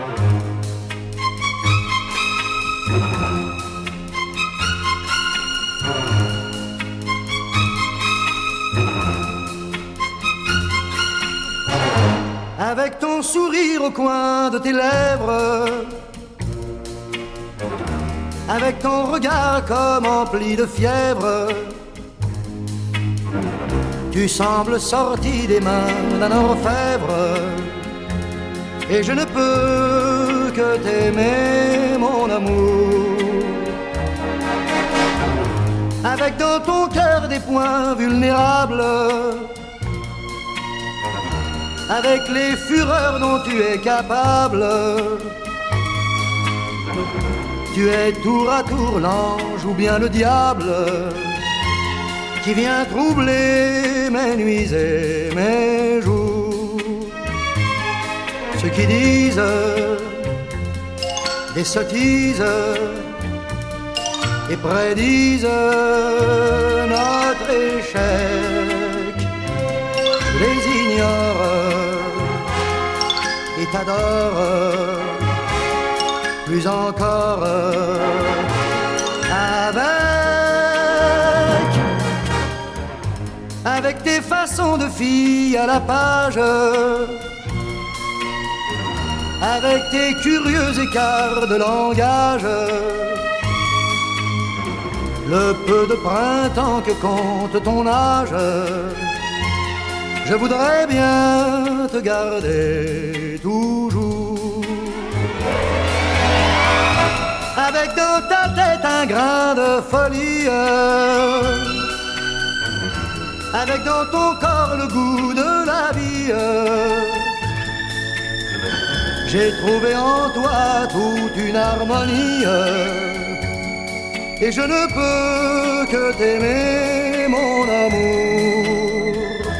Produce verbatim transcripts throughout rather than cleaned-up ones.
Avec ton sourire au coin de tes lèvres, avec ton regard comme empli de fièvre, tu sembles sorti des mains d'un orfèvre, et je ne peux que t'aimer, mon amour. Avec dans ton cœur des points vulnérables, avec les fureurs dont tu es capable, tu es tour à tour l'ange ou bien le diable qui vient troubler mes nuits et mes jours. Ceux qui disent des sottises et prédisent notre échec, je les ignore et t'adore plus encore avec avec tes façons de fille à la page, avec tes curieux écarts de langage, le peu de printemps que compte ton âge, je voudrais bien te garder toujours. Avec dans ta tête un grain de folie, avec dans ton corps le goût de la vie, j'ai trouvé en toi toute une harmonie, et je ne peux que t'aimer, mon amour.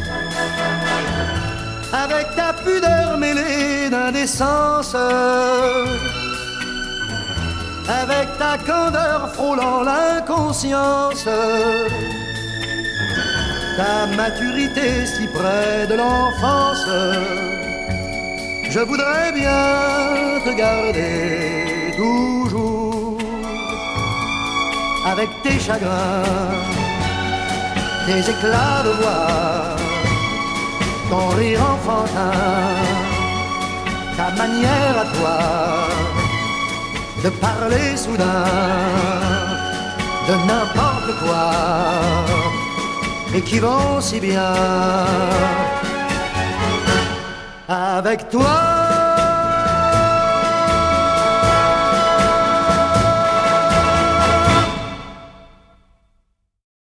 Avec ta pudeur mêlée d'indécence, avec ta candeur frôlant l'inconscience, ta maturité si près de l'enfance, je voudrais bien te garder toujours. Avec tes chagrins, tes éclats de voix, ton rire enfantin, ta manière à toi de parler soudain de n'importe quoi, et qui vont si bien avec toi.